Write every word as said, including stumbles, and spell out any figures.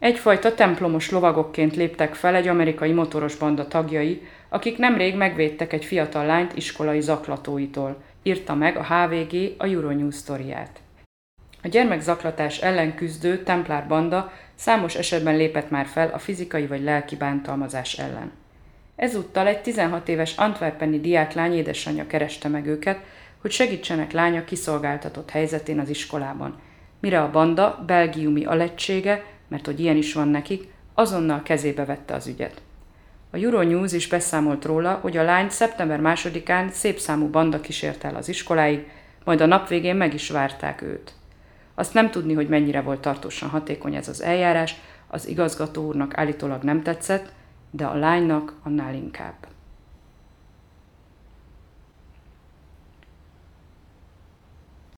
Egyfajta templomos lovagokként léptek fel egy amerikai motoros banda tagjai, akik nemrég megvédtek egy fiatal lányt iskolai zaklatóitól, írta meg a há vé gé a Euronews sztoriát. A gyermekzaklatás ellen küzdő templár banda számos esetben lépett már fel a fizikai vagy lelki bántalmazás ellen. Ezúttal egy tizenhat éves antwerpeni diáklány édesanyja kereste meg őket, hogy segítsenek lánya kiszolgáltatott helyzetén az iskolában, mire a banda belgiumi alegysége, mert hogy ilyen is van nekik, azonnal kezébe vette az ügyet. A Euronews is beszámolt róla, hogy a lányt szeptember másodikán szép számú banda kísért el az iskoláig, majd a nap végén meg is várták őt. Azt nem tudni, hogy mennyire volt tartósan hatékony ez az eljárás, az igazgató úrnak állítólag nem tetszett, de a lánynak annál inkább.